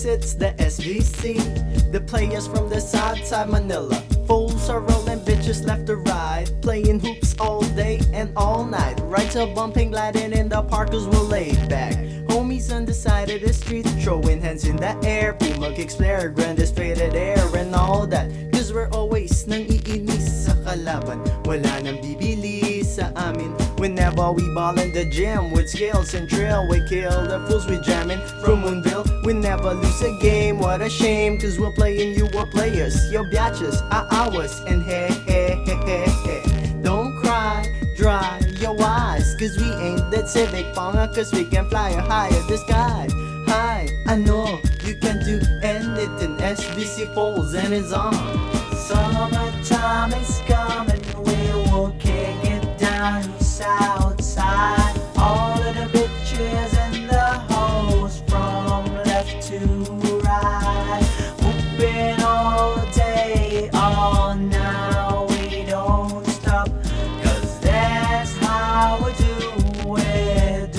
it's the SVC. The players from the side Manila. Fools are rolling, bitches left to right. Playing hoops all day and all night. Right till bumping, gliding in the park cause we're laid back. Homies on the side of the street, throwing hands in the air. Puma kicks flare, grandest faded air and all that. Cause we're always nang iinis sa kalaban. Wala nang bibili sa amin. Whenever we ball in the gym with skills and drill, we kill the fools we jamming from Moonville. We never lose a game, what a shame. Cause we're playing, you were players. Your biatches are ours. And hey, hey, hey, hey, hey. Don't cry, dry your eyes. Cause we ain't that civic panga. Cause we can fly higher the sky. Hi, I know you can do anything. SVC falls and it's on. Summertime is coming, we will kick it down south side. All of the bitches and the hoes from left to right. Whooping all day, all now, we don't stop. Cause that's how we do it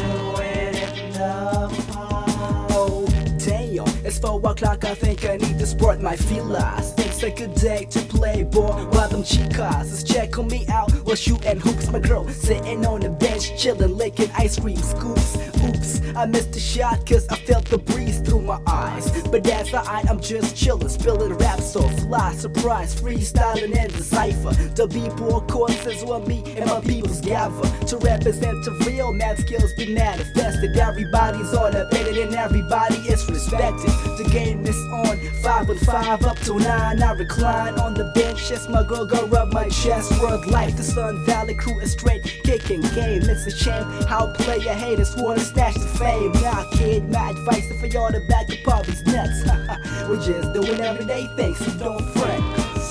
in the park. Oh, damn, it's 4 o'clock, I think I need to sport my feelers. It's a good day to play ball while them chicas is checking me out. While shooting hoops, my girl sitting on the bench, chilling, licking ice cream scoops. Oops, I missed the shot cause I felt the breeze through my eyes. But that's alright, I'm just chilling, spilling rap so fly, surprise, freestyling in the cypher. The B-boy courses where me and my peoples gather to represent the real mad skills be manifested. Everybody's on a bit and everybody is respected. The game is on 5 and 5 up to 9. I recline on the bench as my girl go rub my chest. Word life, the Sun Valley crew is straight kicking game. It's a shame how player haters wanna snatch the fame. Nah, kid, my advice is for y'all to back up all these nuts. We're just doing everyday things, so don't fret.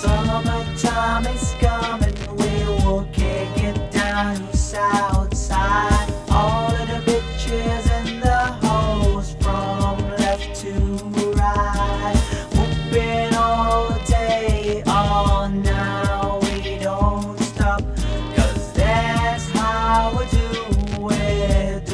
Summertime is coming, we will kick it down south side. All of the bitches and the hoes from left to right. Whooping all day, all now, we don't stop. Cause that's how we do it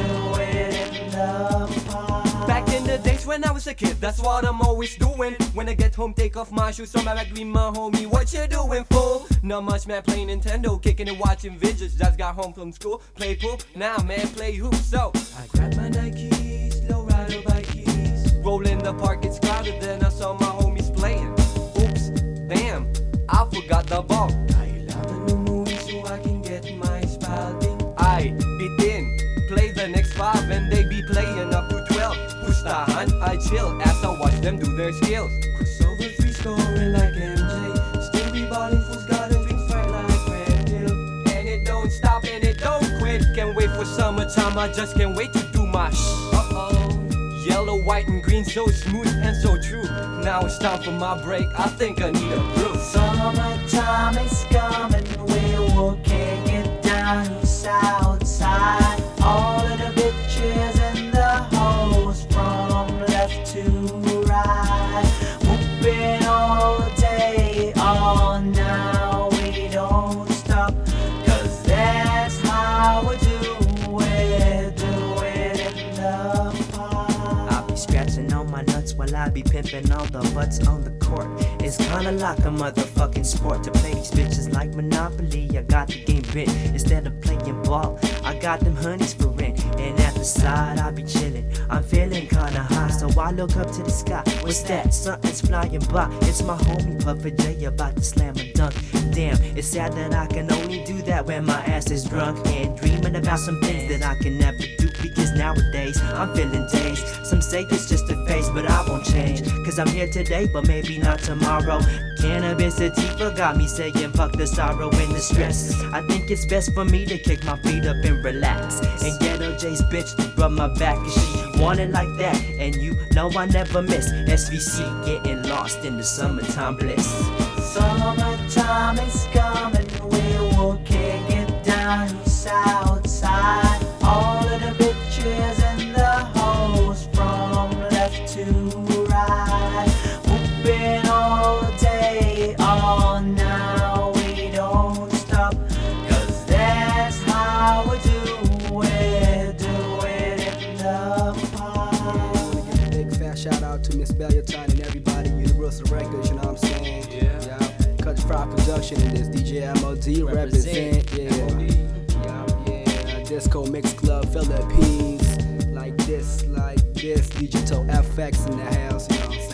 in the park. Back in the days when I was a kid, that's what I'm always doing. When I get home, take off my shoes, so my back, greet my homie. What you doing, fool? Not much, man, playing Nintendo, kicking and watching videos. Just got home from school, play pool. Now, man, play hoops. So I grabbed my Nikes, low rider bikies. Roll in the park, it's crowded. Then I saw my homies playing. Oops, damn, I forgot the ball. I love a new movie so I can get my spalding. I beat in, play the next 5 and they be playing up to 12. Pustahan, I chill as I watch them do their skills. Crossover 3 scoring like MJ. Still be balling, fools gotta drink fight like Red Hill. And it don't stop and it don't quit. Can't wait for summertime, I just can't wait to do my uh-oh. Yellow, white and green, so smooth and so true. Now it's time for my break, I think I need a brew. Summertime is coming, we will kick it down south side. All of the bitches and the hoes from left to right. Whooping all day, all now, we don't stop. Cause that's how we do it in the park. I'll be scratching on my nuts while I be pimping all the butts on the court. It's kinda like a motherfucking sport to play these bitches like Monopoly. I got the game bit instead of playing ball. I got them honeys for rent, and at the side I be chillin'. I'm feeling kinda high, so I look up to the sky. What's that? Something's flying by. It's my homie Puffer J about to slam a dunk. Damn, it's sad that I can only do that when my ass is drunk and dreaming about some things that I can never do. Because nowadays I'm feeling dazed. Some say it's just a phase, but I won't change. Cause I'm here today, but maybe not tomorrow. Cannabis sativa got me saying fuck the sorrow and the stress. I think it's best for me to kick my feet up and relax. And Ghetto J's bitch to rub my back, cause she want it like that. And you know I never miss SVC getting lost in the summertime bliss. Summertime is coming, we will kick it down south side. All of the bitches and the hoes from left to right. Whooping all day, all now, we don't stop. Cause that's how we do it in the park. Big fat shout out to Miss Belleton and everybody, Universal Records, you know what I'm saying? Yeah. Cut Fry Production and this DJ MOD represent. Yeah. Disco Mix Club Philippines. Like this, Digital FX in the house, you know what I'm saying?